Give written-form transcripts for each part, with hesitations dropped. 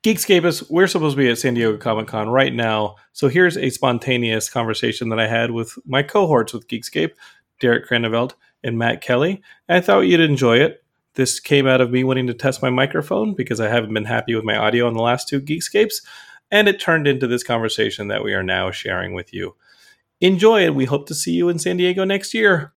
Geekscapists, we're supposed to be at San Diego Comic-Con right now, so here's a spontaneous conversation that I had with my cohorts with Geekscape, Derek Craneveld and Matt Kelly. And I thought you'd enjoy it. This came out of me wanting to test my microphone because I haven't been happy with my audio on the last two Geekscapes, and it turned into this conversation that we are now sharing with you. Enjoy it. We hope to see you in San Diego next year.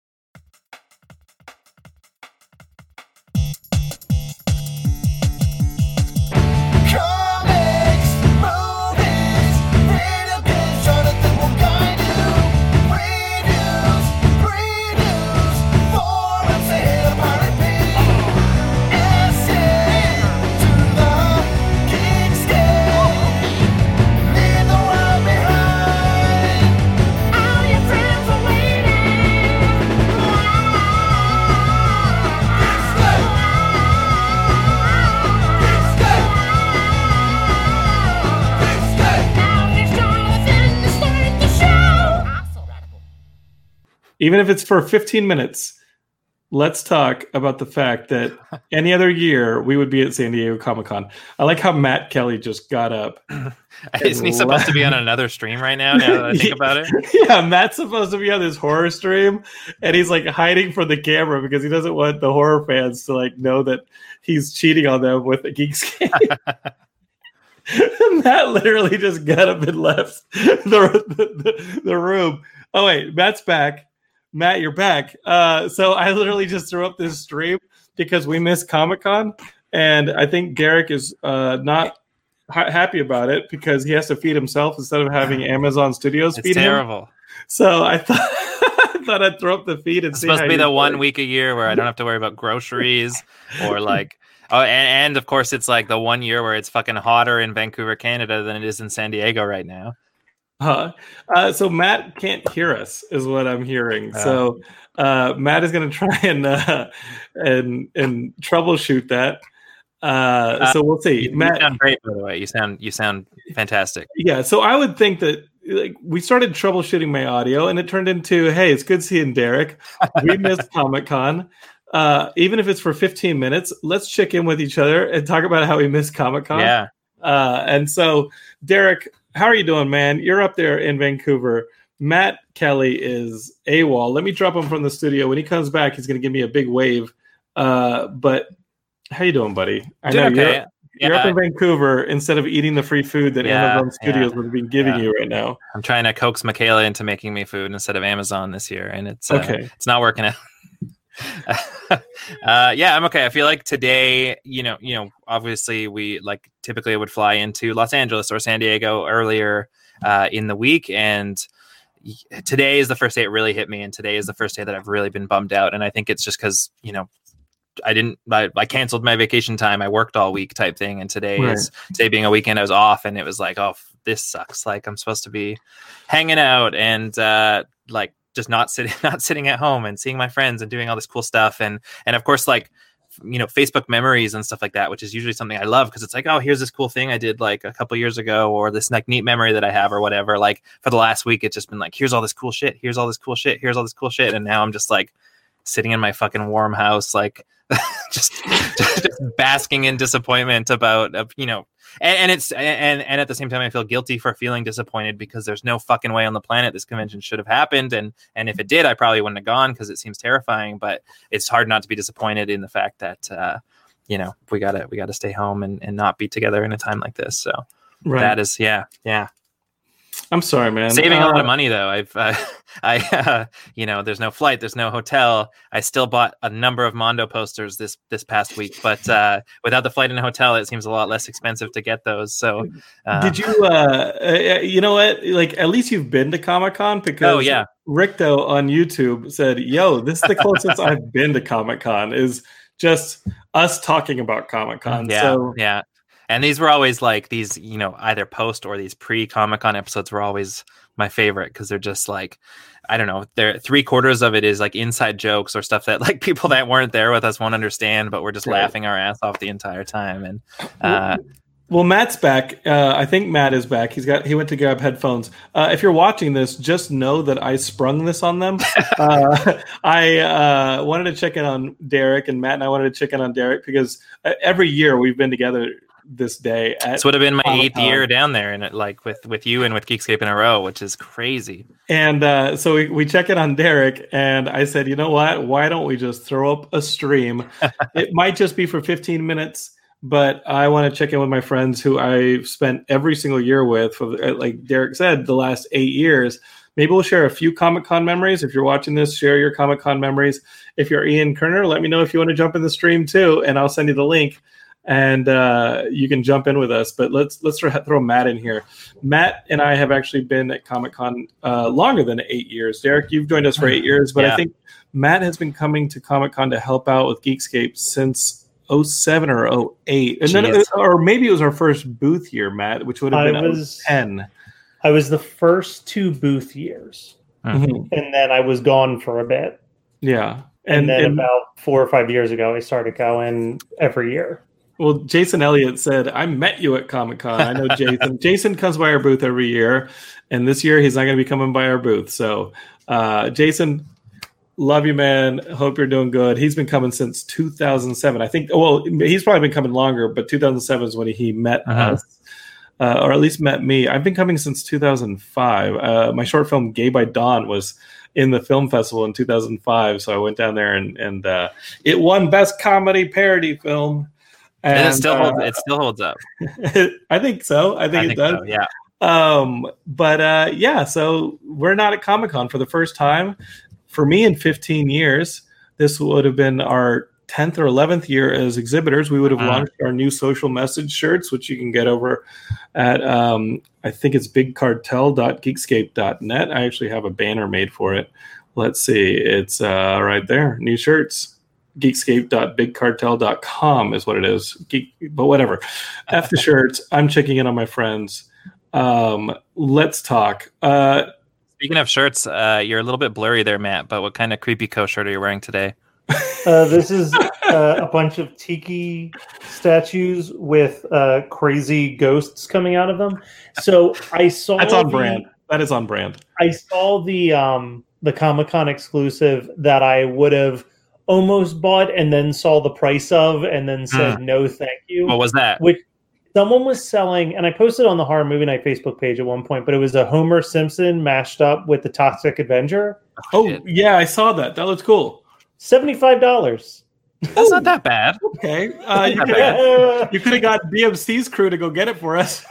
Even if it's for 15 minutes, let's talk about the fact that any other year we would be at San Diego Comic-Con. I like how Matt Kelly just got up. Isn't he supposed to be on another stream right now that I think about it? Yeah, Matt's supposed to be on this horror stream, and he's like hiding from the camera because he doesn't want the horror fans to like know that he's cheating on them with a Geekscape. Matt literally just got up and left the room. Oh, wait, Matt's back. Matt, you're back. So I literally just threw up this stream because we missed Comic-Con, and I think Derek is not happy about it because he has to feed himself instead of having Amazon Studios feed him. It's terrible. So I thought I'd throw up the feed and it's see. It's supposed to be the 1 week a year where I don't have to worry about groceries or like. Oh, and of course it's like the 1 year where it's fucking hotter in Vancouver, Canada than it is in San Diego right now. So Matt can't hear us, is what I'm hearing. So Matt is going to try and troubleshoot that. So we'll see. Matt, you sound great, by the way. You sound fantastic. Yeah. So I would think that like we started troubleshooting my audio, and it turned into, hey, it's good seeing Derek. We missed Comic-Con. Even if it's for 15 minutes, let's check in with each other and talk about how we missed Comic-Con. Yeah. And so, Derek, how are you doing, man? You're up there in Vancouver. Matt Kelly is AWOL. Let me drop him from the studio. When he comes back, he's going to give me a big wave. But how you doing, buddy? I know okay. You're up in Vancouver instead of eating the free food that Amazon Studios would have been giving you right now. I'm trying to coax Michaela into making me food instead of Amazon this year, and it's it's not working out. I'm okay. I feel like today, obviously we like typically would fly into Los Angeles or San Diego earlier in the week, and today is the first day it really hit me, and today is the first day that I've really been bummed out. And I think it's just because I canceled my vacation time. I worked all week type thing, and today being a weekend, I was off, and it was like, oh, this sucks. Like I'm supposed to be hanging out and just not sitting at home and seeing my friends and doing all this cool stuff. And of course, like, Facebook memories and stuff like that, which is usually something I love because it's like, oh, here's this cool thing I did like a couple years ago, or this like neat memory that I have or whatever. Like for the last week, it's just been like, here's all this cool shit. Here's all this cool shit. Here's all this cool shit. And now I'm just like sitting in my fucking warm house, like just basking in disappointment about, and at the same time, I feel guilty for feeling disappointed because there's no fucking way on the planet this convention should have happened. And if it did, I probably wouldn't have gone because it seems terrifying, but it's hard not to be disappointed in the fact that, we gotta stay home and not be together in a time like this. So that is, yeah. I'm sorry, man. Saving a lot of money though. There's no flight, there's no hotel. I still bought a number of Mondo posters this past week, but without the flight and hotel, it seems a lot less expensive to get those. So, did you? You know what? Like, at least you've been to Comic-Con because Rickto on YouTube said, "Yo, this is the closest I've been to Comic-Con. Is just us talking about Comic-Con." Yeah. And these were always like these, either post or these pre-Comic-Con episodes were always my favorite because they're just like, I don't know, they're 3/4 of it is like inside jokes or stuff that like people that weren't there with us won't understand, but we're just laughing our ass off the entire time. And well, Matt's back. I think Matt is back. He went to grab headphones. If you're watching this, just know that I sprung this on them. I wanted to check in on Derek, and Matt and I wanted to check in on Derek because every year we've been together this day. This would have been my Comic-Con. 8th year down there, and like with you and with Geekscape in a row, which is crazy. And so we check in on Derek, and I said, you know what? Why don't we just throw up a stream? It might just be for 15 minutes, but I want to check in with my friends who I've spent every single year with, for, like Derek said, the last 8 years. Maybe we'll share a few Comic-Con memories. If you're watching this, share your Comic-Con memories. If you're Ian Kerner, let me know if you want to jump in the stream too, and I'll send you the link, and you can jump in with us. But let's throw Matt in here. Matt and I have actually been at Comic-Con longer than 8 years. Derek, you've joined us for 8 years, but I think Matt has been coming to Comic-Con to help out with Geekscape since 07 or 08. And then, or maybe it was our first booth year, Matt, which would have been 10. I was the first 2 booth years, and then I was gone for a bit. Yeah. And then about 4 or 5 years ago, I started going every year. Well, Jason Elliott said, I met you at Comic-Con. I know Jason. Jason comes by our booth every year, and this year he's not going to be coming by our booth. So, Jason, love you, man. Hope you're doing good. He's been coming since 2007. I think, well, he's probably been coming longer, but 2007 is when he met us. Or at least met me. I've been coming since 2005. My short film "Gay by Dawn" was in the film festival in 2005, so I went down there and it won Best Comedy Parody Film. And it still holds up. I think so. I think it does. So, yeah. So we're not at Comic-Con for the first time for me in 15 years. This would have been our 10th or 11th year as exhibitors. We would have launched our new social message shirts, which you can get over at I think it's bigcartel.geekscape.net. I actually have a banner made for it. Let's see. It's right there. New shirts. Geekscape.bigcartel.com is what it is. But whatever. F the shirts. I'm checking in on my friends. Let's talk. Speaking of shirts, you're a little bit blurry there, Matt, but what kind of Creepy Co shirt are you wearing today? This is a bunch of tiki statues with crazy ghosts coming out of them. So I saw that's on brand. That is on brand. I saw the Comic-Con exclusive that I would have almost bought and then saw the price of and then said no thank you. What was that? Which someone was selling, and I posted on the Horror Movie Night Facebook page at one point, but it was a Homer Simpson mashed up with the Toxic Avenger. Oh, yeah, I saw that. That looks cool. $75. That's not that bad. Okay. You could have got BMC's crew to go get it for us.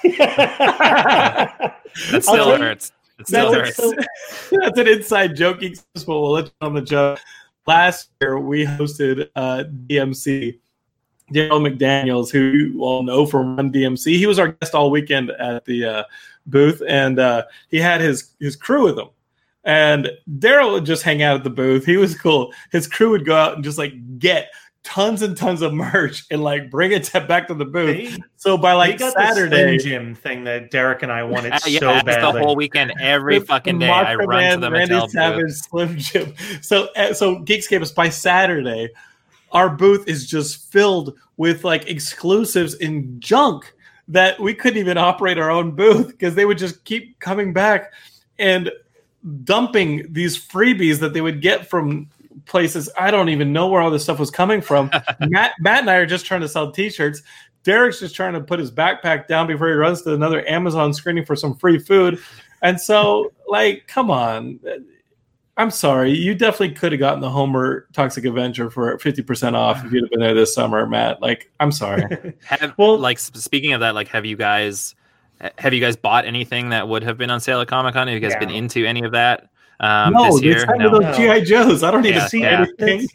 That still hurts. It still hurts. That's an inside joke. But we'll let you on the joke. Last year, we hosted DMC, Daryl McDaniels, who you all know from Run DMC. He was our guest all weekend at the booth, and he had his crew with him. And Daryl would just hang out at the booth. He was cool. His crew would go out and just like get tons and tons of merch and like bring it back to the booth. So by like Saturday, the Slim Jim thing that Derek and I wanted so badly. The whole weekend, every fucking day, I run to the Mattel Savage, booth. Slim Jim. So Geekscape is by Saturday. Our booth is just filled with like exclusives and junk that we couldn't even operate our own booth because they would just keep coming back and dumping these freebies that they would get from places. I don't even know where all this stuff was coming from. Matt and I are just trying to sell t-shirts. Derek's just trying to put his backpack down before he runs to another Amazon screening for some free food. And so, like, come on. I'm sorry. You definitely could have gotten the Homer Toxic Avenger for 50% off if you'd have been there this summer, Matt. Like, I'm sorry. Speaking of that, like, have you guys bought anything that would have been on sale at Comic-Con? Have you guys been into any of that this year? No, those G.I. Joes. I don't even see anything.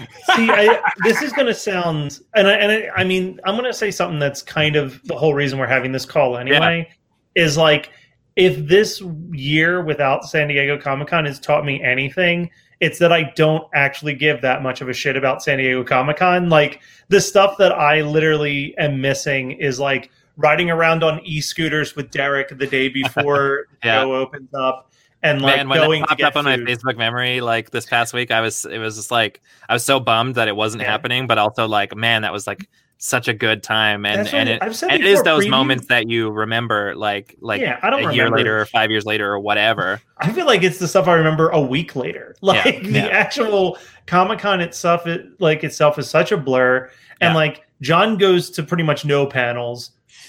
This is going to sound, and I mean, I'm going to say something that's kind of the whole reason we're having this call anyway, is like, if this year without San Diego Comic-Con has taught me anything, it's that I don't actually give that much of a shit about San Diego Comic-Con. Like, the stuff that I literally am missing is like riding around on e-scooters with Derek the day before the show opens up, and like going to get up on my Facebook memory like this past week. It was just like I was so bummed that it wasn't happening, but also like, man, that was like such a good time, and it is those moments that you remember, like I don't a year later or 5 years later or whatever. I feel like it's the stuff I remember a week later. Like the actual Comic-Con itself is such a blur, and like John goes to pretty much no panels.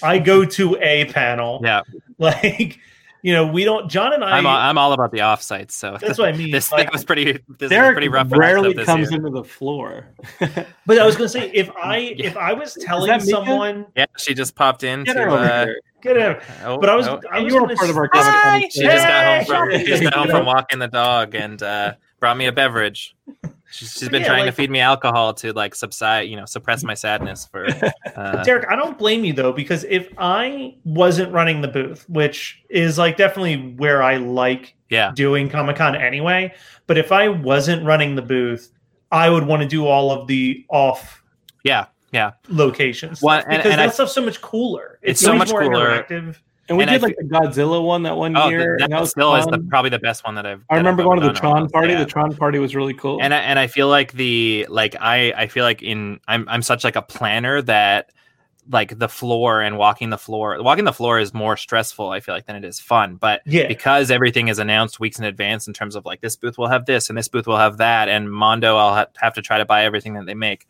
I go to a panel. Yeah. Like, we don't. John and I. I'm all about the offsites. So that's what I mean. This like, was pretty. This Derek was pretty rough. Rarely this comes year. into the floor. But I was going to say, if I was telling someone, yeah, she just popped in. Get her over here. Get out. But I was you were part of our conversation. She just got home from walking the dog and brought me a beverage. She's been trying to feed me alcohol to like subside, suppress my sadness for. Derek, I don't blame you though, because if I wasn't running the booth, which is like definitely where I like doing Comic-Con anyway, but if I wasn't running the booth, I would want to do all of the off locations. Well, because that stuff's so much cooler. It's so much more cooler. interactive. And we did like the Godzilla one that one year. That still is probably the best one that I've. I remember going to the Tron party. The Tron party was really cool. And I feel like I feel like I'm such like a planner that like the floor and walking the floor is more stressful, I feel like, than it is fun. But because everything is announced weeks in advance in terms of like this booth will have this and this booth will have that, and Mondo I'll have to try to buy everything that they make.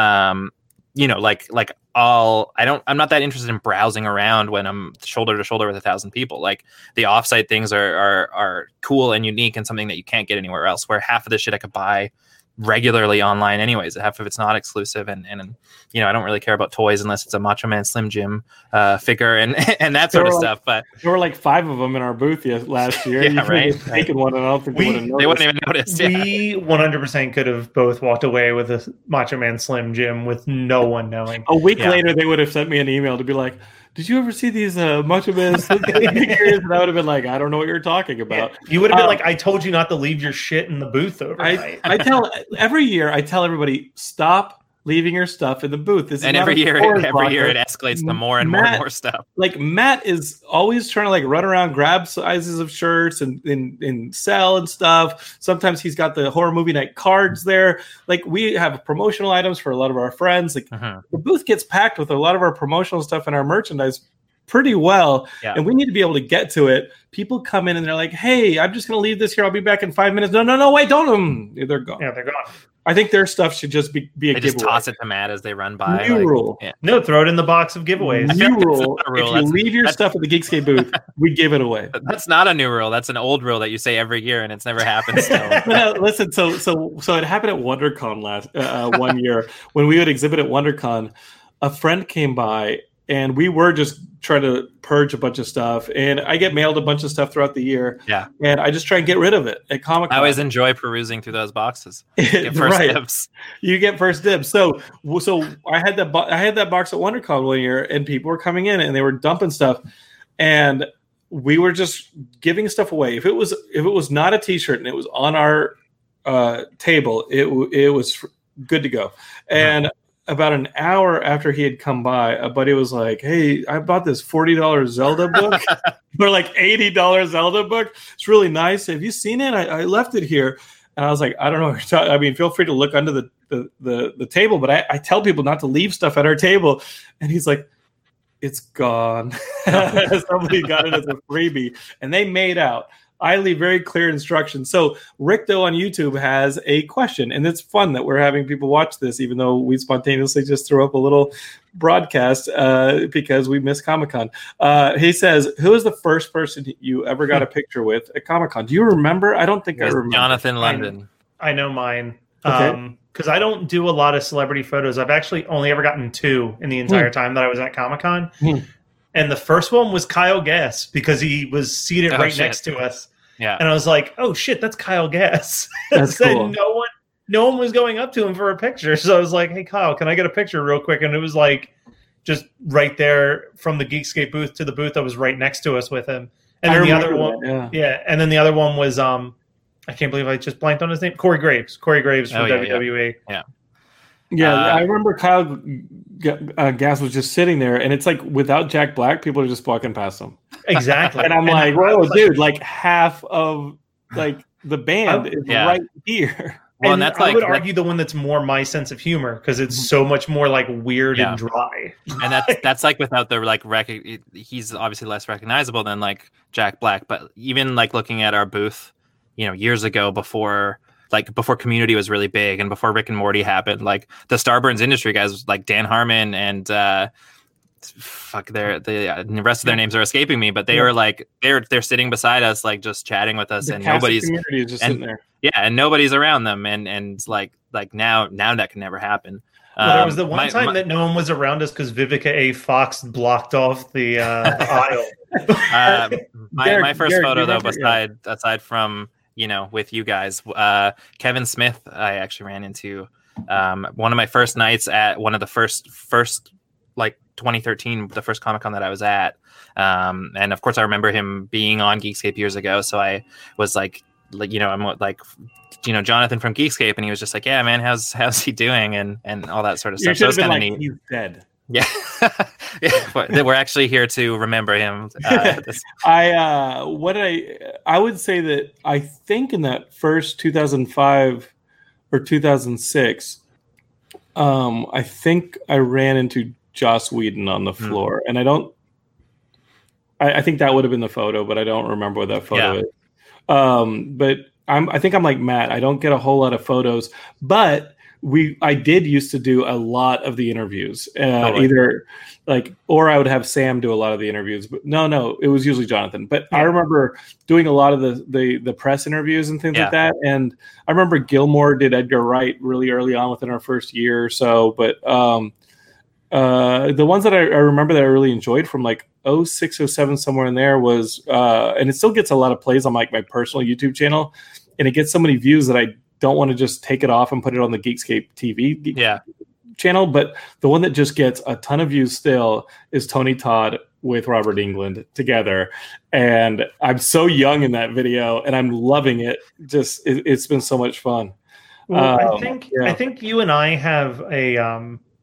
I'm not that interested in browsing around when I'm shoulder to shoulder with 1,000 people. Like the offsite things are cool and unique and something that you can't get anywhere else, where half of the shit I could buy regularly online anyways. Half of it's not exclusive. And I don't really care about toys unless it's a Macho Man Slim Jim figure and that sort of stuff. But there were like 5 of them in our booth last year. Taken one, and I don't think they wouldn't even notice. We 100% could have both walked away with a Macho Man Slim Jim with no one knowing. A week later, they would have sent me an email to be like, "Did you ever see these Macho Man Slim Jim figures?" And I would have been like, "I don't know what you're talking about." Yeah. You would have been like, "I told you not to leave your shit in the booth overnight." Every year I tell everybody, stop leaving your stuff in the booth. And every year it escalates to more and more stuff. Like Matt is always trying to like run around, grab sizes of shirts and sell and stuff. Sometimes he's got the horror movie night cards there. Like we have promotional items for a lot of our friends. Like the booth gets packed with a lot of our promotional stuff and our merchandise pretty well. Yeah. And we need to be able to get to it. People come in and they're like, "Hey, I'm just going to leave this here. I'll be back in 5 minutes." No, wait, don't. They're gone. Yeah, they're gone. I think their stuff should just be a giveaway. Just toss it to Matt as they run by. New rule. Yeah. No, throw it in the box of giveaways. New rule. If you leave your stuff at the Geekscape booth, we give it away. That's not a new rule. That's an old rule that you say every year, and it's never happened still. No, listen, so it happened at WonderCon last 1 year. When we would exhibit at WonderCon, a friend came by, and we were just trying to purge a bunch of stuff. And I get mailed a bunch of stuff throughout the year. Yeah. And I just try and get rid of it at Comic-Con. I always enjoy perusing through those boxes. Get first dibs. You get first dibs. So I had that box at WonderCon 1 year, and people were coming in and they were dumping stuff. And we were just giving stuff away. If it was not a t-shirt and it was on our table, it was good to go. And about an hour after he had come by, a buddy was like, "Hey, I bought this $40 Zelda book or like $80 Zelda book. It's really nice. Have you seen it? I left it here." And I was like, "I don't know what you're talking. I mean, feel free to look under the table, but I tell people not to leave stuff at our table." And he's like, "It's gone." Somebody got it as a freebie, and they made out. I leave very clear instructions. So Rick, though, on YouTube has a question, and it's fun that we're having people watch this, even though we spontaneously just threw up a little broadcast because we missed Comic-Con. He says, "Who is the first person you ever got a picture with at Comic-Con? Do you remember?" I don't think I remember. Jonathan London. I know mine. Okay. Because I don't do a lot of celebrity photos. I've actually only ever gotten 2 in the entire time that I was at Comic-Con. And the first one was Kyle Gass because he was seated next to us. Yeah. And I was like, "Oh shit, that's Kyle Gass." That's cool. No one was going up to him for a picture. So I was like, "Hey Kyle, can I get a picture real quick?" And it was like just right there from the Geekscape booth to the booth that was right next to us with him. And then the other one, and then the other one was I can't believe I just blanked on his name. Corey Graves from WWE. Yeah, I remember Kyle Gass was just sitting there, and it's like without Jack Black, people are just walking past him. Exactly. And I'm like, "Whoa, dude! Like half of like the band is right here." Well, and that's I would argue the one that's more my sense of humor because it's so much more like weird and dry. And that's like without the he's obviously less recognizable than like Jack Black. But even like looking at our booth, years ago before Community was really big and before Rick and Morty happened, like the Starburns industry guys like Dan Harmon and fuck, the rest of their names are escaping me, but they were like they're sitting beside us, like just chatting with us, The and casting nobody's community is just and- sitting there. yeah, and nobody's around them, and like now that can never happen. Well, there was the one time that no one was around us because Vivica A. Fox blocked off the aisle. My first Derek, photo you though, remember- aside from with you guys, Kevin Smith, I actually ran into one of my first nights at one of the first like 2013, the first Comic-Con that I was at, and of course I remember him being on Geekscape years ago. So I was like I'm like Jonathan from Geekscape, and he was just like, yeah man, how's he doing, and all that sort of stuff. So it's kind of neat. He's dead. Yeah. Yeah, but we're actually here to remember him. I would say that I think in that first 2005 or 2006, I think I ran into Joss Whedon on the floor, and I think that would have been the photo, but I don't remember what that photo is. But I think I'm like Matt. I don't get a whole lot of photos, but I did used to do a lot of the interviews, either or I would have Sam do a lot of the interviews, but no, it was usually Jonathan. But I remember doing a lot of the press interviews and things like that. And I remember Gilmore did Edgar Wright really early on within our first year or so. But the ones that I remember that I really enjoyed from like 06, 07, somewhere in there was, and it still gets a lot of plays on like my personal YouTube channel, and it gets so many views that I don't want to just take it off and put it on the Geekscape TV channel. But the one that just gets a ton of views still is Tony Todd with Robert Englund together. And I'm so young in that video and I'm loving it. Just, it's been so much fun. Well, I think you and I have I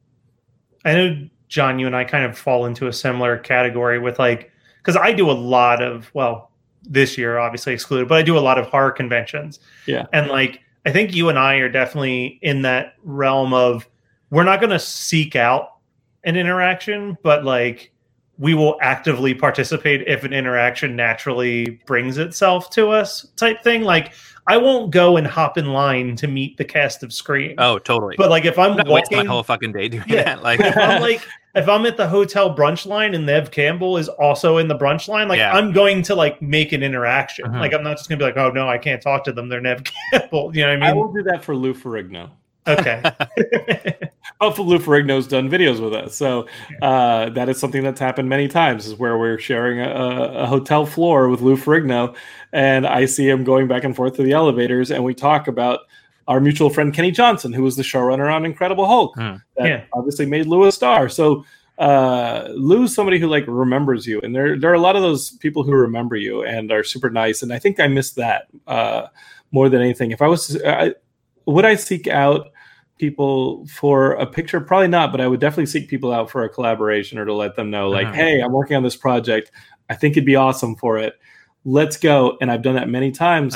know John, you and I kind of fall into a similar category with because I do a lot of, this year obviously excluded, but I do a lot of horror conventions. Yeah. And I think you and I are definitely in that realm of, we're not going to seek out an interaction, but we will actively participate if an interaction naturally brings itself to us type thing. I won't go and hop in line to meet the cast of Scream. Oh, totally. But if I'm walking my whole fucking day doing that, if I'm at the hotel brunch line and Nev Campbell is also in the brunch line, I'm going to make an interaction. I'm not just gonna be like, oh no, I can't talk to them. They're Nev Campbell. You know what I mean? I will do that for Lou Ferrigno. Okay. Hopefully Lou Ferrigno's done videos with us. So that is something that's happened many times, is where we're sharing a hotel floor with Lou Ferrigno, and I see him going back and forth to the elevators, and we talk about our mutual friend Kenny Johnson, who was the showrunner on Incredible Hulk, that obviously made Lou a star. So Lou's somebody who remembers you, and there are a lot of those people who remember you and are super nice, and I think I missed that more than anything. If I was, would I seek out people for a picture? Probably not, but I would definitely seek people out for a collaboration or to let them know, hey, I'm working on this project. I think it'd be awesome for it. Let's go. And I've done that many times,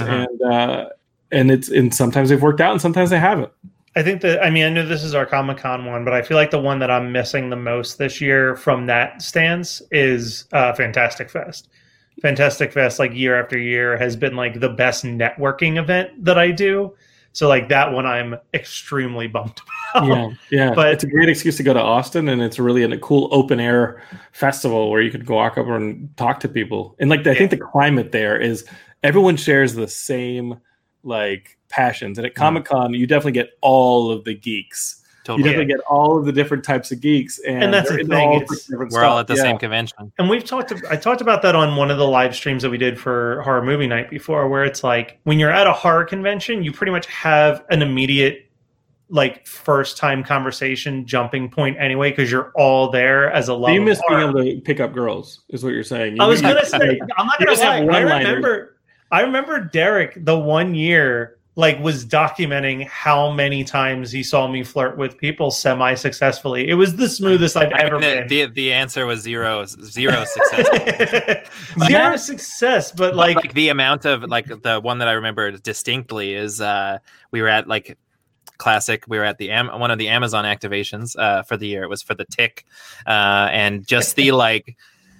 and sometimes they've worked out and sometimes they haven't. I think that, I know this is our Comic-Con one, but I feel like the one that I'm missing the most this year from that stance is Fantastic Fest. Fantastic Fest, year after year, has been the best networking event that I do. So that one I'm extremely bummed about. Yeah. But it's a great excuse to go to Austin, and it's really a cool open air festival where you could walk over and talk to people. And I think the climate there is everyone shares the same passions. And at Comic-Con, you definitely get all of the geeks. Totally. You definitely get all of the different types of geeks, and that's the thing. We're all at the same convention. And I talked about that on one of the live streams that we did for Horror Movie Night before, where it's when you're at a horror convention, you pretty much have an immediate first time conversation jumping point anyway, because you're all there as a love. You miss being able to pick up girls, is what you're saying. I was gonna say, I'm not gonna lie. I remember Derek the one year was documenting how many times he saw me flirt with people semi-successfully. It was the smoothest I've ever been. The answer was zero success. Zero success, but the amount of the one that I remember distinctly is we were at classic. We were at the one of the Amazon activations for the year. It was for the Tick, and just the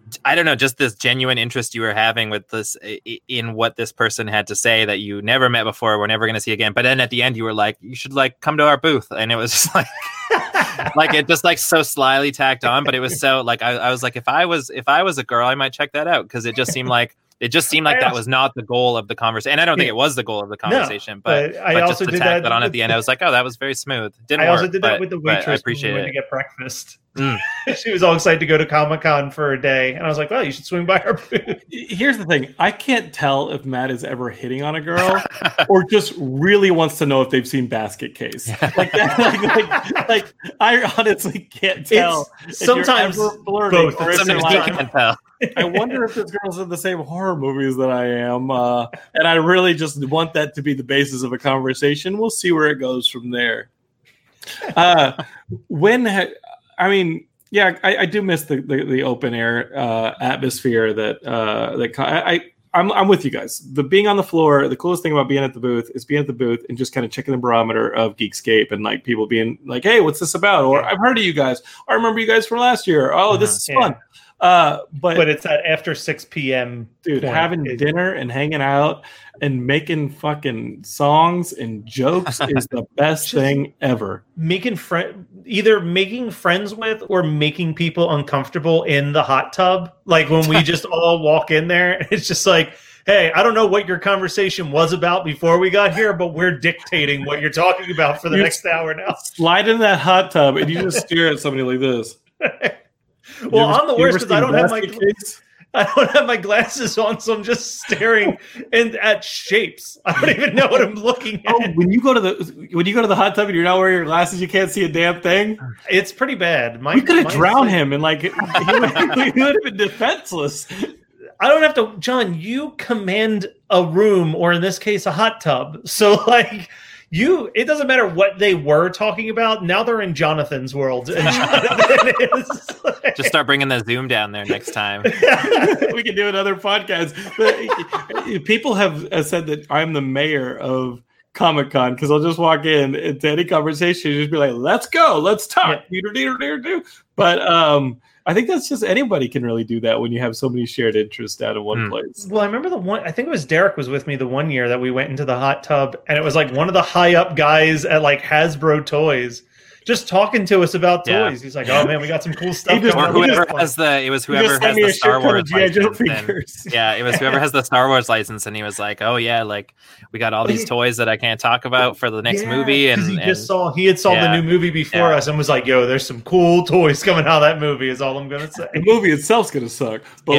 I don't know, just this genuine interest you were having with this in what this person had to say that you never met before, we're never going to see again. But then at the end, you were like, you should like come to our booth, and it was just like, like it just like so slyly tacked on. But it was so like I was like, if I was a girl, I might check that out, because it just seemed like that was not the goal of the conversation, and I don't think it was the goal of the conversation. But I also did that on at the end. I was like, oh, that was very smooth. I also did that with the waitress when we went to get breakfast. She was all excited to go to Comic-Con for a day, and I was like, well, you should swing by our booth. Here's the thing. I can't tell if Matt is ever hitting on a girl or just really wants to know if they've seen Basket Case. Like I honestly can't tell. Sometimes both. Sometimes you can't tell. I wonder if this girl's in the same horror movies that I am. And I really just want that to be the basis of a conversation. We'll see where it goes from there. I do miss the open air atmosphere I'm with you guys. The being on the floor, the coolest thing about being at the booth is being at the booth and just kind of checking the barometer of Geekscape and like people being like, hey, what's this about? Or I've heard of you guys. I remember you guys from last year. Oh, this is fun. But it's at after 6 p.m. Dude, having dinner and hanging out and making fucking songs and jokes is the best thing ever. Either making friends with or making people uncomfortable in the hot tub. Like when we just all walk in there, it's just like, hey, I don't know what your conversation was about before we got here, but we're dictating what you're talking about for the next hour now. Slide in that hot tub and you just stare at somebody like this. Well, I'm the worst because I don't have my glasses on, so I'm just staring at shapes. I don't even know what I'm looking at. Oh, when you go to the hot tub and you're not wearing your glasses, you can't see a damn thing. It's pretty bad. We could have drowned him, and like he would have been defenseless. I don't have to, John. You command a room, or in this case, a hot tub. So like. It doesn't matter what they were talking about. Now they're in Jonathan's world. And Jonathan is like... Just start bringing the Zoom down there next time. We can do another podcast. But people have said that I'm the mayor of Comic-Con because I'll just walk in into any conversation and just be like, let's go, let's talk. Yeah. But I think that's just anybody can really do that when you have so many shared interests out in one place. Well, I remember I think it was Derek was with me the one year that we went into the hot tub, and it was like one of the high up guys at like Hasbro Toys just talking to us about toys. He's like, "Oh man, we got some cool stuff." Or whoever has the Star Wars license. Yeah, it was whoever has the Star Wars license, and he was like, "Oh yeah, like we got all these toys that I can't talk about for the next movie." And he saw the new movie before us and was like, "Yo, there's some cool toys coming out of that movie." Is all I'm gonna say. The movie itself's gonna suck, but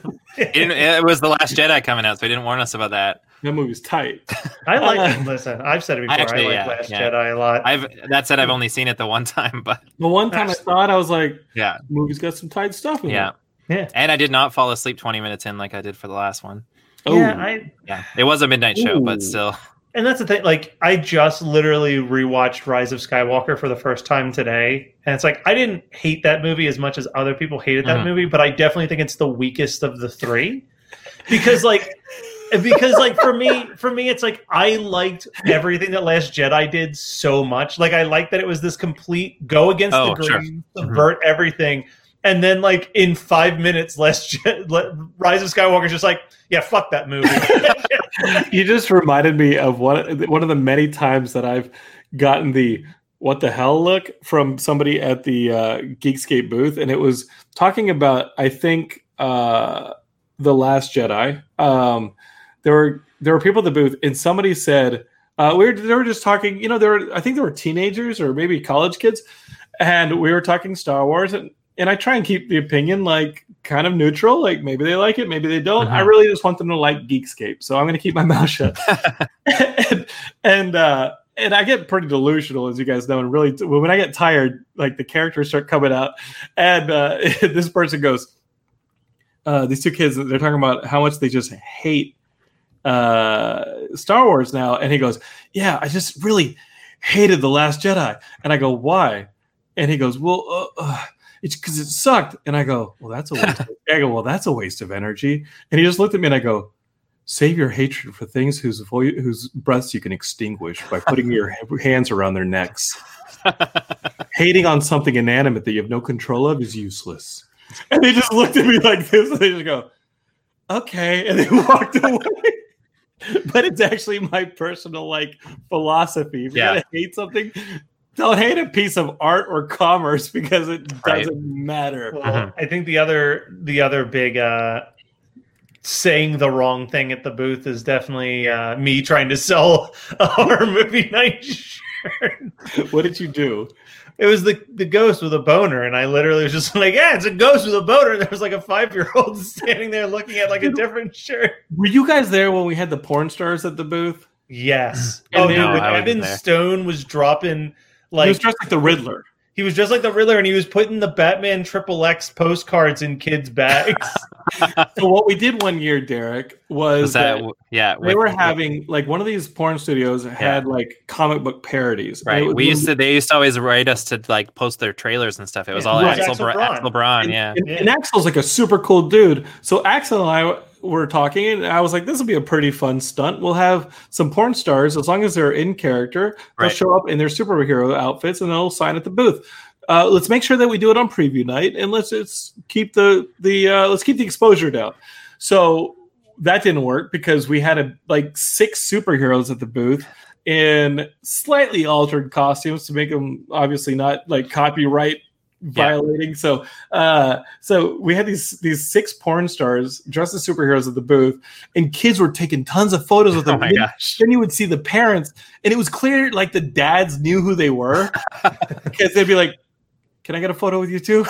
it was The Last Jedi coming out, so he didn't warn us about that. That movie's tight. I like it. Listen, I've said it before. I like Last Jedi a lot. I've only seen it the one time, but the one time I saw it, I was like, "Yeah, the movie's got some tight stuff in it." Yeah, and I did not fall asleep 20 minutes in like I did for the last one. It was a midnight show, but still. And that's the thing. Like, I just literally rewatched Rise of Skywalker for the first time today, and it's like I didn't hate that movie as much as other people hated that movie, but I definitely think it's the weakest of the three because for me it's like I liked everything that Last Jedi did so much. Like I liked that it was this complete go against the grain, subvert everything, and then like in 5 minutes Rise of Skywalker is just like, yeah, fuck that movie. You just reminded me of one of the many times that I've gotten the what the hell look from somebody at the Geekscape booth, and it was talking about I think The Last Jedi. There were people at the booth, and somebody said they were just talking. You know, I think there were teenagers or maybe college kids, and we were talking Star Wars. And I try and keep the opinion like kind of neutral. Like maybe they like it, maybe they don't. I really just want them to like Geekscape, so I'm going to keep my mouth shut. and I get pretty delusional, as you guys know. And really, when I get tired, like the characters start coming out, and this person goes, "These two kids, they're talking about how much they just hate." Star Wars now, and he goes, "Yeah, I just really hated The Last Jedi." And I go, "Why?" And he goes, "Well, it's because it sucked." And I go, "Well, that's a waste." That's a waste of energy." And he just looked at me, and I go, "Save your hatred for things whose breaths you can extinguish by putting your hands around their necks. Hating on something inanimate that you have no control of is useless." And they just looked at me like this, and they just go, okay, and they walked away. But it's actually my personal philosophy. If you're gonna hate something, don't hate a piece of art or commerce because it doesn't matter. Well, I think the other big saying the wrong thing at the booth is definitely me trying to sell a horror movie night shirt. What did you do? It was the ghost with a boner, and I literally was just like, yeah, it's a ghost with a boner. And there was like a 5-year-old standing there looking at like a different shirt. Were you guys there when we had the porn stars at the booth? Yes. And Evan Stone was dropping like... He was dressed like the Riddler. He was just like the Riddler, and he was putting the Batman XXX postcards in kids' bags. So what we did one year, Derek, was that they were having like one of these porn studios had like comic book parodies. Right. They used to always write us to like post their trailers and stuff. It was all Axel Braun. And Axel's like a super cool dude. So Axel and I were talking, and I was like, this will be a pretty fun stunt. We'll have some porn stars, as long as they're in character, they'll show up in their superhero outfits and they'll sign at the booth. Let's make sure that we do it on preview night, and let's keep the exposure down. So that didn't work because we had 6 superheroes at the booth in slightly altered costumes to make them obviously not like copyright violating. So we had these 6 porn stars dressed as superheroes at the booth, and kids were taking tons of photos with them. Oh my gosh. Then you would see the parents, and it was clear like the dads knew who they were because they'd be like, can I get a photo with you too?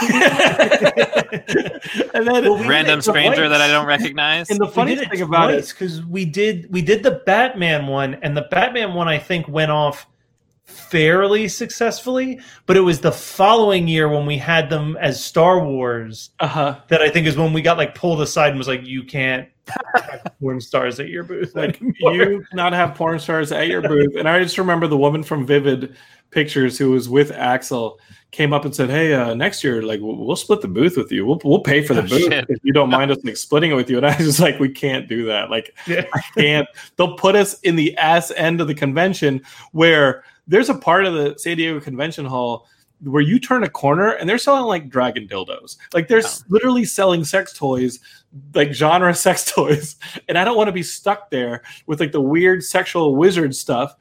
And then random stranger that I don't recognize. And the funny thing about it, because we did the Batman one, and the Batman one I think went off fairly successfully, but it was the following year when we had them as Star Wars that I think is when we got like pulled aside and was like, you can't have porn stars at your booth. Like you cannot have porn stars at your booth. And I just remember the woman from Vivid Pictures who was with Axel came up and said, hey, next year, like we'll split the booth with you. We'll pay for the booth if you don't mind us like splitting it with you. And I was just like, we can't do that. Like I can't. They'll put us in the ass end of the convention where there's a part of the San Diego Convention Hall where you turn a corner and they're selling like dragon dildos. Like they're literally selling sex toys, like genre sex toys. And I don't want to be stuck there with like the weird sexual wizard stuff.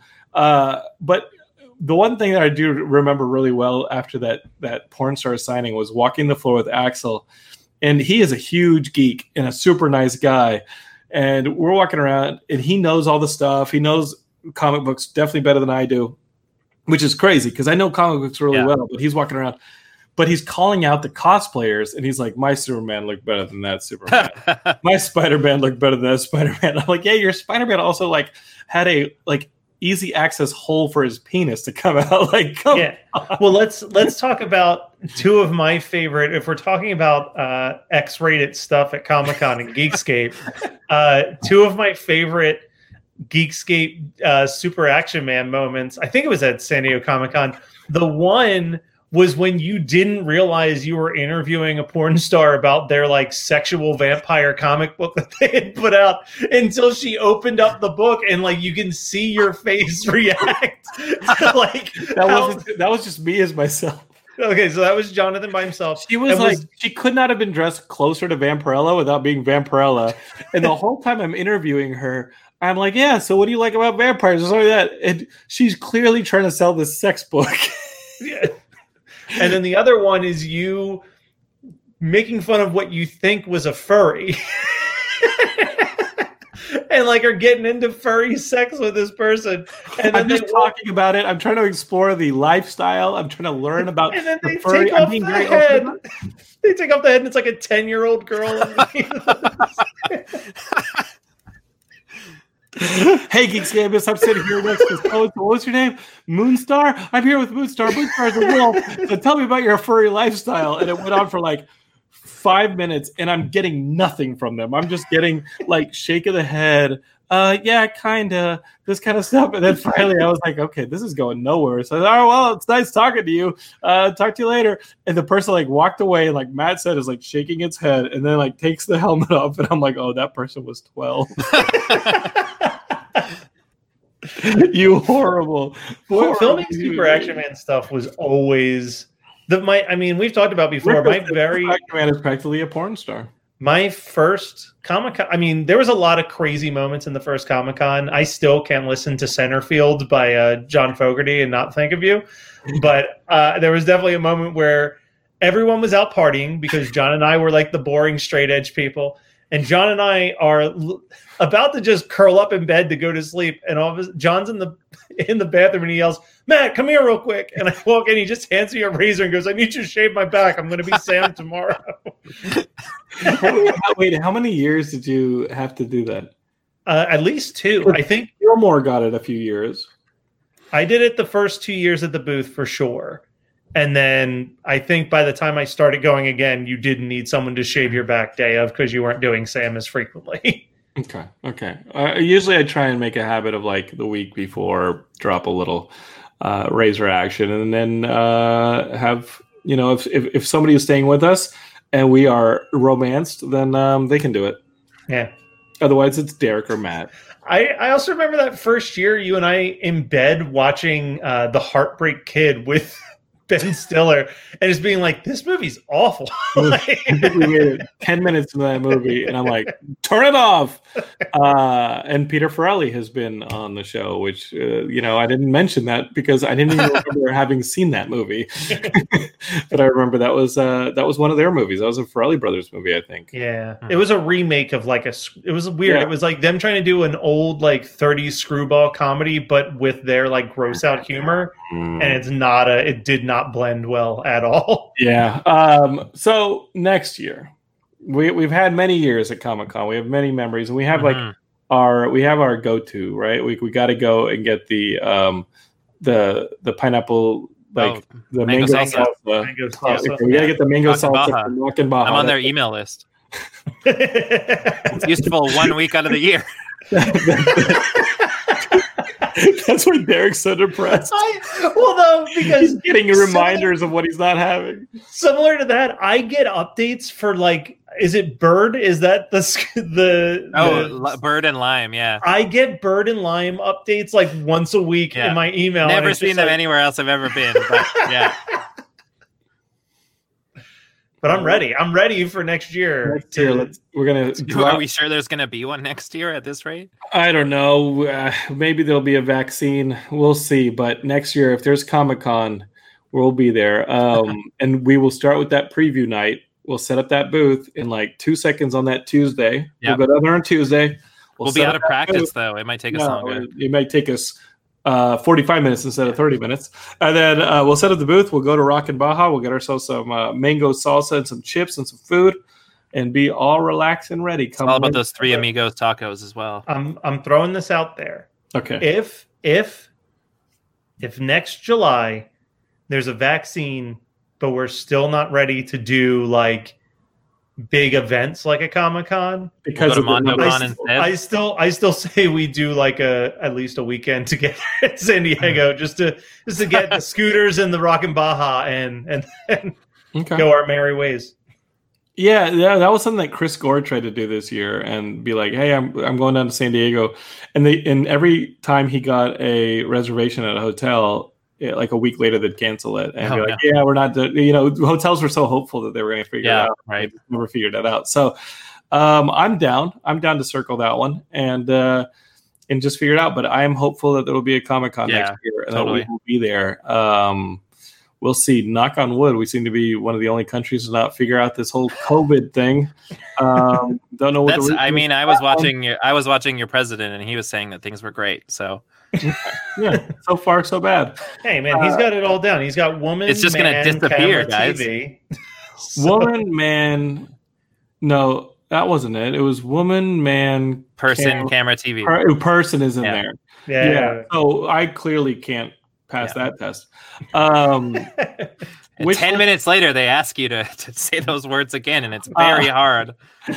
But the one thing that I do remember really well after that porn star signing was walking the floor with Axel. And he is a huge geek and a super nice guy. And we're walking around and he knows all the stuff. He knows comic books definitely better than I do, which is crazy because I know comic books really well, but he's walking around. But he's calling out the cosplayers, and he's like, my Superman looked better than that Superman. My Spider-Man looked better than that Spider-Man. I'm like, yeah, your Spider-Man also like had a like easy access hole for his penis to come out. Like, come on. Well, let's talk about 2 of my favorite. If we're talking about X-rated stuff at Comic-Con and Geekscape, 2 of my favorite Geekscape Super Action Man moments, I think it was at San Diego Comic-Con. The one was when you didn't realize you were interviewing a porn star about their like sexual vampire comic book that they had put out until she opened up the book and like you can see your face react. Like that was just me as myself. Okay, so that was Jonathan by himself. She was she could not have been dressed closer to Vampirella without being Vampirella. And the whole time I'm interviewing her, I'm like, yeah, so what do you like about vampires? Or something like that. And she's clearly trying to sell this sex book. Yeah. And then the other one is you making fun of what you think was a furry. And like are getting into furry sex with this person. And I'm just talking about it. I'm trying to explore the lifestyle. I'm trying to learn about and then they the furry. Take off the head. They take off the head and it's like a 10-year-old girl. Hey, Geekscape, I'm sitting here next to what was your name? Moonstar? I'm here with Moonstar. Moonstar is a wolf. So tell me about your furry lifestyle. And it went on for like 5 minutes, and I'm getting nothing from them. I'm just getting like shake of the head. Yeah, kind of this kind of stuff. And then finally I was like, okay, this is going nowhere. So I said, oh, well, it's nice talking to you. Talk to you later. And the person like walked away, and like Matt said, is like shaking its head and then like takes the helmet off. And I'm like, oh, that person was 12. You horrible. Filming Super Action Man stuff was always I mean, we've talked about before. Man is practically a porn star. My first Comic-Con, I mean, there was a lot of crazy moments in the first Comic-Con. I still can't listen to Centerfield by John Fogerty and not think of you. But there was definitely a moment where everyone was out partying because John and I were like the boring straight edge people. And John and I are about to just curl up in bed to go to sleep. And all of a, John's in the bathroom and he yells, "Matt, come here real quick." And I walk in, he just hands me a razor and goes, "I need you to shave my back. I'm going to be Sam tomorrow." Wait, how many years did you have to do that? At least 2. I think Gilmore got it a few years. I did it the first 2 years at the booth for sure. And then I think by the time I started going again, you didn't need someone to shave your back day of because you weren't doing Sam as frequently. Okay. Usually I try and make a habit of like the week before drop a little razor action, and then have, you know, if somebody is staying with us and we are romanced, then they can do it. Yeah. Otherwise, it's Derek or Matt. I also remember that first year you and I in bed watching The Heartbreak Kid with Ben Stiller and just being like, this movie's awful. I think we made it 10 minutes into that movie, and I'm like, turn it off. And Peter Farrelly has been on the show, which, you know, I didn't mention that because I didn't even remember having seen that movie. But I remember that was one of their movies. That was a Farrelly Brothers movie, I think. Yeah. It was a remake of like it was weird. Yeah. It was like them trying to do an old like 30s screwball comedy, but with their like gross out humor. And it did not blend well at all. Yeah. So next year, we've had many years at Comic-Con. We have many memories, and we have like our go-to, right? We got to go and get the pineapple, like the mango salsa. We got to get the mango salsa from Rock and Baja. I'm on their email list. It's useful 1 week out of the year. That's why Derek's so depressed. Because he's getting reminders of what he's not having. Similar to that, I get updates for like, is it Bird? Is that the Bird and Lime? Yeah, I get Bird and Lime updates like once a week in my email. Never seen them anywhere else I've ever been. But yeah. But I'm ready. I'm ready for next year. Are we sure there's gonna be one next year at this rate? I don't know. Maybe there'll be a vaccine. We'll see. But next year, if there's Comic-Con, we'll be there. And we will start with that preview night. We'll set up that booth in like 2 seconds on that Tuesday. Yep. We'll go down there on Tuesday. We'll be out of practice though. It might take us longer. It might take us 45 minutes instead of 30 minutes. And then we'll set up the booth. We'll go to Rock and Baja. We'll get ourselves some mango salsa and some chips and some food and be all relaxed and ready. It's all about those Three Amigos tacos as well. I'm throwing this out there. Okay. If next July there's a vaccine, but we're still not ready to do like big events like a Comic-Con, because of MondoCon instead. I still say we do like at least a weekend together at San Diego just to get the scooters and the Rock and Baja and go our merry ways. Yeah, that was something that Chris Gore tried to do this year and be like, "Hey, I'm going down to San Diego," and every time he got a reservation at a hotel, like a week later they'd cancel it and be like, "Yeah, we're not." Hotels were so hopeful that they were going to figure it out. Right, they never figured it out. So, I'm down. I'm down to circle that one and just figure it out. But I am hopeful that there will be a Comic-Con next year and that we will be there. We'll see. Knock on wood. We seem to be one of the only countries to not figure out this whole COVID thing. Don't know what. I was watching your president, and he was saying that things were great. So. Yeah, so far so bad. Hey man, he's got it all down. He's got woman. It's just going to disappear, guys. TV. Woman, man. No, that wasn't it. It was woman, man, person, camera, TV. Person is in there. Yeah. So I clearly can't pass that test. 10 minutes later, they ask you to say those words again, and it's very hard.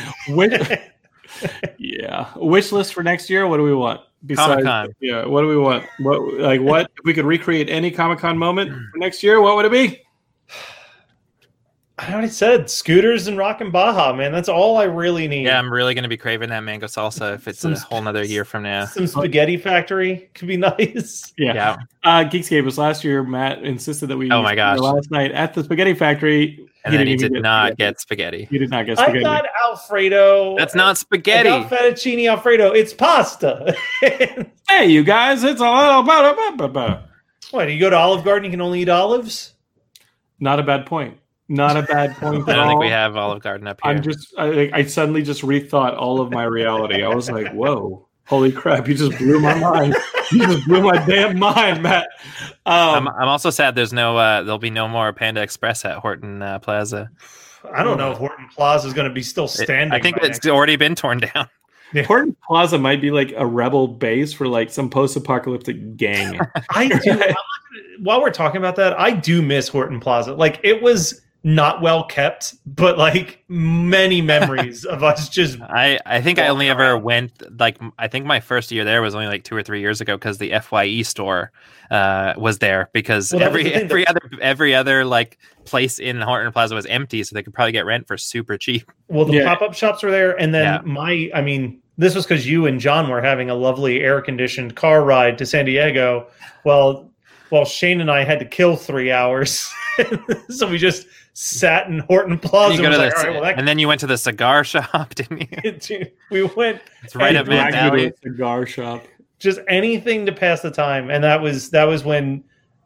Wish list for next year. What do we want? Besides, Comic-Con. Yeah, what do we want? What if we could recreate any Comic-Con moment for next year? What would it be? I already said scooters and Rockin' Baja, man. That's all I really need. Yeah, I'm really going to be craving that mango salsa if it's a whole nother year from now. Some Spaghetti Factory could be nice. Yeah. Geekscape was last year. Matt insisted that we. Oh my gosh! Last night at the Spaghetti Factory, and then he did not get spaghetti. He did not get spaghetti. I got Alfredo. That's not spaghetti. I got fettuccine Alfredo. It's pasta. Hey, you guys! It's a little bit. What? You go to Olive Garden, you can only eat olives. Not a bad point. Not a bad point at all. I don't think we have Olive Garden up here. I suddenly just rethought all of my reality. I was like, whoa, holy crap, you just blew my mind. You just blew my damn mind, Matt. I'm also sad there's there'll be no more Panda Express at Horton Plaza. I don't know if Horton Plaza is going to be still standing. I think it's already been torn down. Yeah. Horton Plaza might be like a rebel base for like some post-apocalyptic gang. I do. While we're talking about that, I do miss Horton Plaza. Like, it was not well kept, but like many memories of us just. I think I only ever went I think my first year there was only like 2 or 3 years ago because the FYE store was there because every other like place in Horton Plaza was empty, so they could probably get rent for super cheap. Well, the pop-up shops were there, and then this was because you and John were having a lovely air-conditioned car ride to San Diego. Well, Shane and I had to kill 3 hours, so we just sat in Horton Plaza. And then you went to the cigar shop, didn't you? We went. It's right up Matt Alley. Cigar shop. Just anything to pass the time, and that was when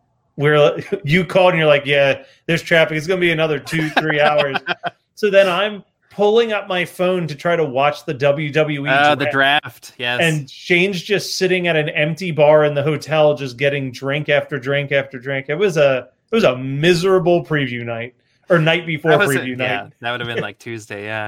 you called and you're like, "Yeah, there's traffic. It's going to be another 2-3 hours." So then I'm pulling up my phone to try to watch the WWE the draft. Yes. And Shane's just sitting at an empty bar in the hotel, just getting drink after drink after drink. It was a miserable preview night or night before preview night. Yeah, that would have been like Tuesday. Yeah.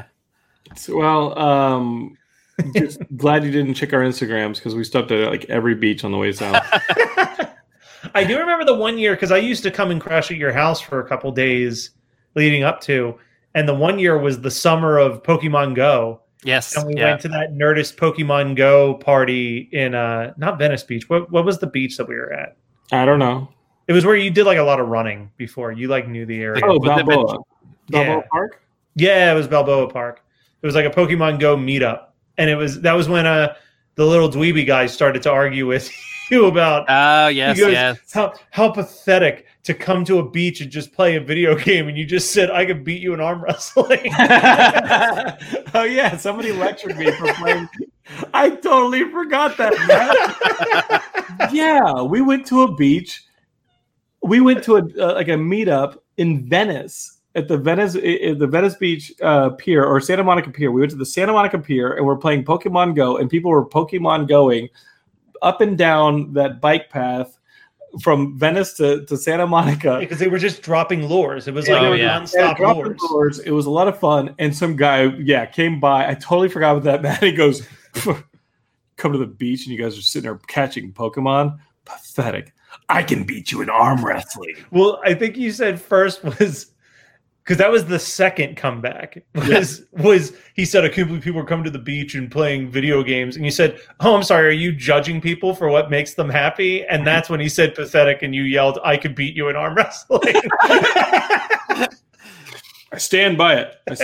So, just glad you didn't check our Instagrams because we stopped at like every beach on the way south. I do remember the one year because I used to come and crash at your house for a couple days leading up to. And the one year was the summer of Pokemon Go. Yes. And we went to that Nerdist Pokemon Go party in not Venice Beach. What was the beach that we were at? I don't know. It was where you did like a lot of running before. You like knew the area. Oh, Balboa. Balboa Park? Yeah, it was Balboa Park. It was like a Pokemon Go meetup. And that was when the little dweeby guys started to argue with you about how pathetic to come to a beach and just play a video game, and you just said I could beat you in arm wrestling. Oh yeah, somebody lectured me for playing. I totally forgot that. Yeah, we went to a beach. We went to a meetup in Venice at the Venice Beach Pier or Santa Monica Pier. We went to the Santa Monica Pier and we're playing Pokemon Go, and people were Pokemon going up and down that bike path from Venice to Santa Monica because they were just dropping lures. It was like nonstop lures. It was a lot of fun. And some guy, came by. I totally forgot about that, man. He goes, "Come to the beach and you guys are sitting there catching Pokemon. Pathetic. I can beat you in arm wrestling." Well, I think you said first was because that was the second comeback. Was he said a couple of people were coming to the beach and playing video games, and you said, "Oh, I'm sorry, are you judging people for what makes them happy?" And that's when he said pathetic, and you yelled, "I could beat you in arm wrestling." I stand by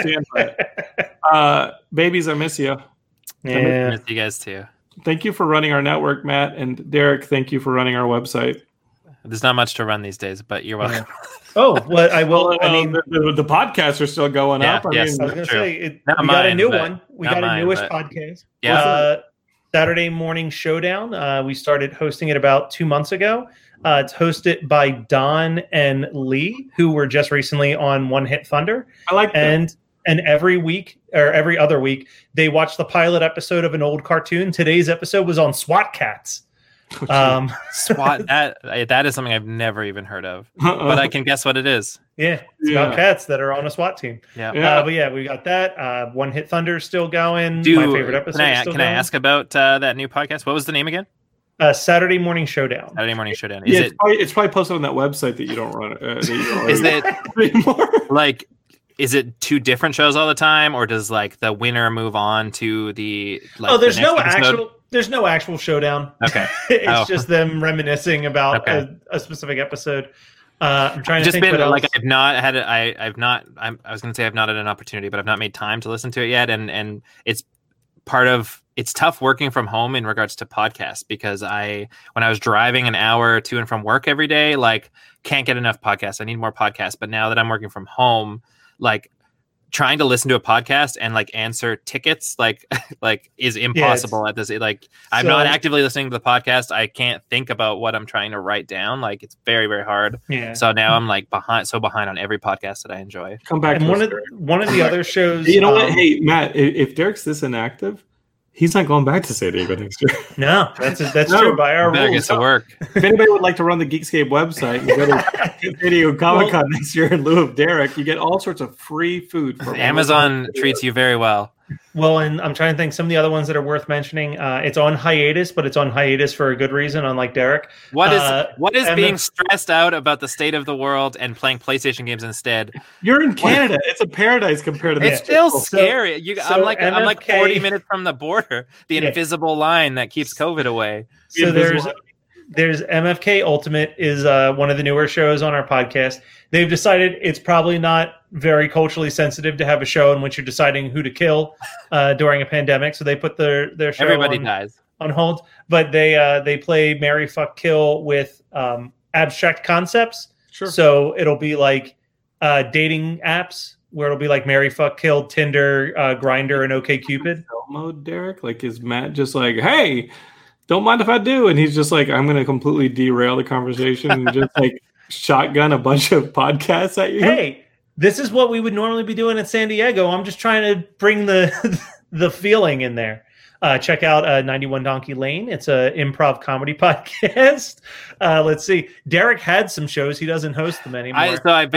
it. Babies, I miss you. Yeah, I miss you guys too. Thank you for running our network, Matt, and Derek. Thank you for running our website. There's not much to run these days, but you're welcome. Oh, well, I will. I mean, the podcasts are still going up. I was going to say, we got a new one. We got a newish podcast. Yeah. Saturday Morning Showdown. We started hosting it about 2 months ago. It's hosted by Don and Lee, who were just recently on One Hit Thunder. I like that. And every week or every other week, they watch the pilot episode of an old cartoon. Today's episode was on SWAT cats. SWAT that is something I've never even heard of, but I can guess what it is. Yeah, it's about cats that are on a SWAT team. But we got that. One Hit Thunder still going. My favorite episode. Can I ask about that new podcast? What was the name again? Saturday Morning Showdown. Saturday Morning Showdown. It's probably posted on that website that you don't run. Is it anymore? Like, is it two different shows all the time, or does like the winner move on to the? Like, there's no actual. There's no actual showdown. Okay. It's just them reminiscing about a specific episode. I'm trying to just think. been what like else. I've not had it. I was going to say I've not had an opportunity, but I've not made time to listen to it yet, and it's part of. It's tough working from home in regards to podcasts because when I was driving an hour to and from work every day, like can't get enough podcasts. I need more podcasts. But now that I'm working from home, like trying to listen to a podcast and like answer tickets, like is impossible at this. I'm not actively listening to the podcast. I can't think about what I'm trying to write down. Like it's very, very hard. Yeah. So now I'm like behind on every podcast that I enjoy. Come back. And one of the other shows. You know what? Hey, Matt, if Derek's this inactive, he's not going back to San Diego next year. No, that's true by our Better rules. get to work. If anybody would like to run the Geekscape website and go to San Diego Comic-Con next year in lieu of Derek, you get all sorts of free food. From Amazon treats you very well. Well, and I'm trying to think some of the other ones that are worth mentioning. It's on hiatus, but it's on hiatus for a good reason, unlike Derek. What is being stressed out about the state of the world and playing PlayStation games instead? You're in Canada. It's a paradise compared to It's still scary. I'm like MFK, 40 minutes from the border, the invisible line that keeps COVID away. So there's MFK Ultimate is one of the newer shows on our podcast. They've decided it's probably not very culturally sensitive to have a show in which you're deciding who to kill during a pandemic. So they put their show dies on hold. But they play Marry, Fuck, Kill with abstract concepts. Sure. So it'll be like dating apps where it'll be like Marry, Fuck, Kill, Tinder, Grindr, and OkCupid. Mode, Derek? Like, is Matt just like, hey, don't mind if I do? And he's just like, I'm going to completely derail the conversation and just like shotgun a bunch of podcasts at you. Hey, this is what we would normally be doing at San Diego. I'm just trying to bring the feeling in there. Check out 91 Donkey Lane. It's an improv comedy podcast. Let's see. Derek had some shows. He doesn't host them anymore.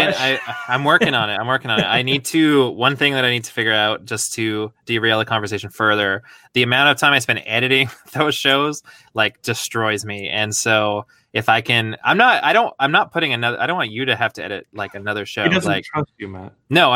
I'm working on it. One thing that I need to figure out, just to derail the conversation further, the amount of time I spend editing those shows like destroys me. And so if I can, I'm not putting another, I don't want you to have to edit like another show. He doesn't trust you, Matt. No,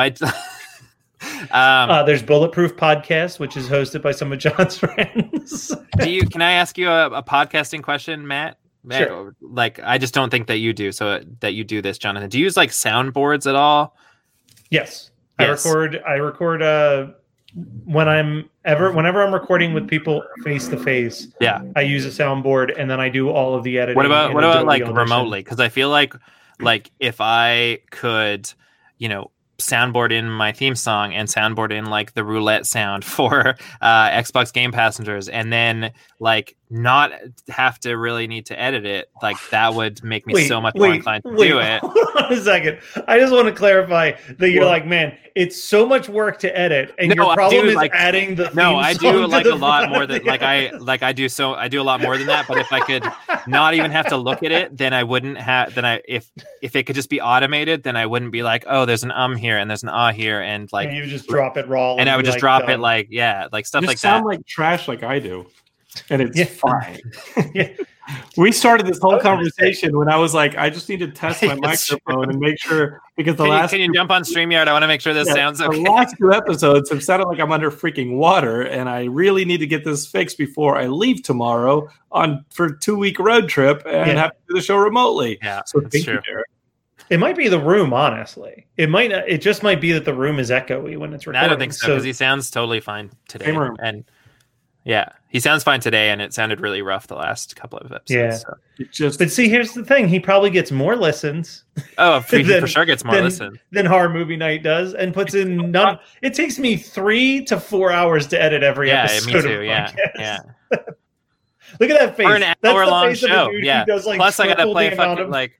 there's Bulletproof Podcast, which is hosted by some of John's friends. Can I ask you a podcasting question, Matt? Sure. Like, I just don't think that you do. So that you do this, Jonathan. Do you use like soundboards at all? Yes. I record whenever I'm recording with people face to face. Yeah. I use a soundboard and then I do all of the editing. What about like Audition. remotely? Because I feel like if I could, soundboard in my theme song and soundboard in like the roulette sound for Xbox Game Passengers, and then like not have to really need to edit it, like that would make me so much more inclined to do it. Hold on a second. I just want to clarify that you're like, man, it's so much work to edit, and your problem is adding the. No, I do like a lot more than I do a lot more than that. But if I could not even have to look at it, then I wouldn't have. If it could just be automated, then I wouldn't be like, oh, there's an here and there's an here, and like and you just drop it raw, and I would just drop it like stuff like that. Sound like trash, like I do. And it's fine. Yeah. We started this whole conversation when I was like, I just need to test my microphone and make sure, because can you jump on StreamYard? I want to make sure this sounds okay. The last 2 episodes have sounded like I'm under freaking water, and I really need to get this fixed before I leave tomorrow for a 2-week road trip and have to do the show remotely. Yeah, so that's thank true. you, Derek. It might be the room, honestly. It just might be that the room is echoey when it's recording. I don't think so, because he sounds totally fine today. Same room. And yeah, he sounds fine today, and it sounded really rough the last couple of episodes. Yeah. So. But see, here's the thing. He probably gets more listens. Oh, he for sure gets more listens. Than Horror Movie Night does, and puts in none. It takes me 3 to 4 hours to edit every episode. Me too. Yeah. Look at that face. For an hour-long show. Yeah. Does, like, plus, I got to play a fucking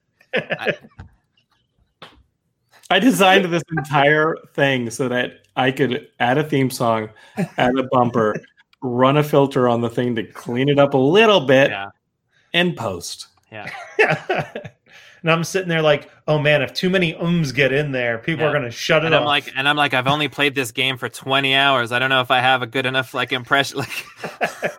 I designed this entire thing so that I could add a theme song, add a bumper, run a filter on the thing to clean it up a little bit, and post. Yeah. And I'm sitting there like, oh man, if too many ums get in there, people are going to shut it off. I'm like, I've only played this game for 20 hours. I don't know if I have a good enough like impression. Like,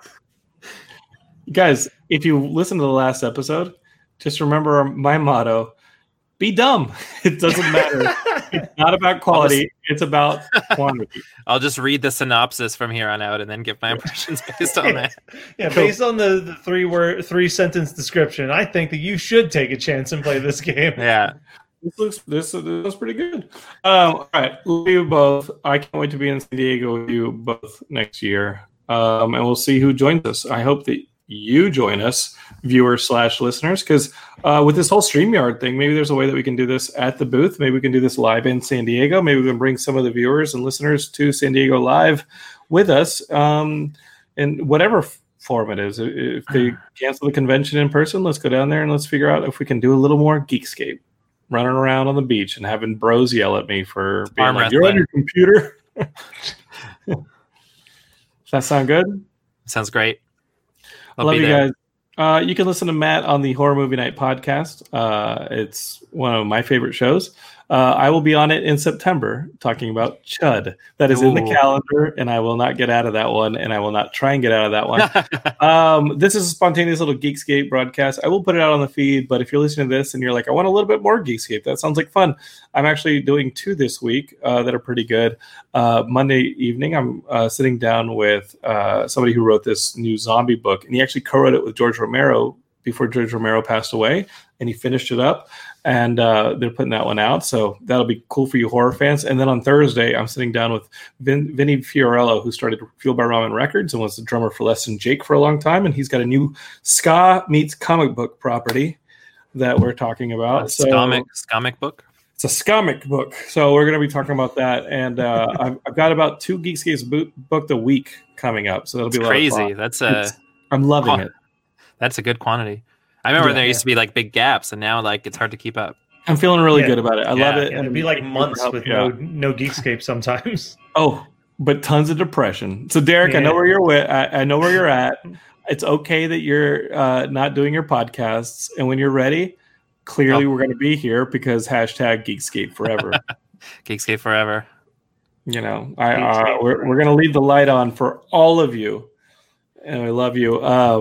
guys, if you listen to the last episode, just remember my motto. be dumb. It doesn't matter. It's not about quality. It's about quantity. I'll just read the synopsis from here on out and then give my impressions based on that. Yeah, based on the 3-sentence description, I think that you should take a chance and play this game. Yeah. This looks pretty good. All right, love you both. I can't wait to be in San Diego with you both next year. And we'll see who joins us. I hope that you join us, viewers/listeners, because with this whole StreamYard thing, maybe there's a way that we can do this at the booth. Maybe we can do this live in San Diego. Maybe we can bring some of the viewers and listeners to San Diego live with us in whatever form it is. If they cancel the convention in person, let's go down there and let's figure out if we can do a little more Geekscape, running around on the beach and having bros yell at me for being like, "You're on your computer." Does that sound good? Sounds great. Love you guys. You can listen to Matt on the Horror Movie Night podcast. It's one of my favorite shows. I will be on it in September talking about Chud. That is in the calendar, and I will not get out of that one, and I will not try and get out of that one. This is a spontaneous little Geekscape broadcast. I will put it out on the feed, but if you're listening to this and you're like, I want a little bit more Geekscape, that sounds like fun. I'm actually doing 2 this week that are pretty good. Monday evening, I'm sitting down with somebody who wrote this new zombie book, and he actually co-wrote it with George Romero before George Romero passed away, and he finished it up. And they're putting that one out, so that'll be cool for you horror fans. And then on Thursday, I'm sitting down with Vinny Fiorello, who started Fueled by Ramen Records and was the drummer for Less Than Jake for a long time, and he's got a new ska meets comic book property that we're talking about. Comic book? It's a comic book, so we're going to be talking about that. And I've got about 2 Geekscapes booked a week coming up, so that'll be crazy. I'm loving it. That's a good quantity. I remember there used to be like big gaps, and now like it's hard to keep up. I'm feeling really good about it. I love it. Yeah, it'd be like months with no Geekscape sometimes. Oh, but tons of depression. So Derek, I know where you're I know where you're at. It's okay that you're not doing your podcasts, and when you're ready, clearly we're going to be here because #Geekscape forever. Geekscape forever. You know, we're going to leave the light on for all of you. And I love you.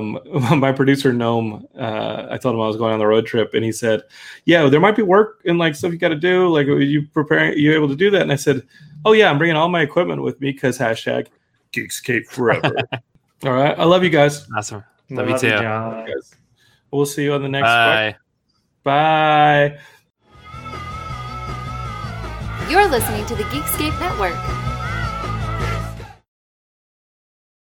My producer, Gnome, I told him I was going on the road trip, and he said, yeah, there might be work and like stuff you got to do. Like, are you able to do that? And I said, oh, yeah, I'm bringing all my equipment with me because #Geekscape forever. All right. I love you guys. Awesome. Love you too. Guys. We'll see you on the next Bye. Bye. You're listening to the Geekscape Network.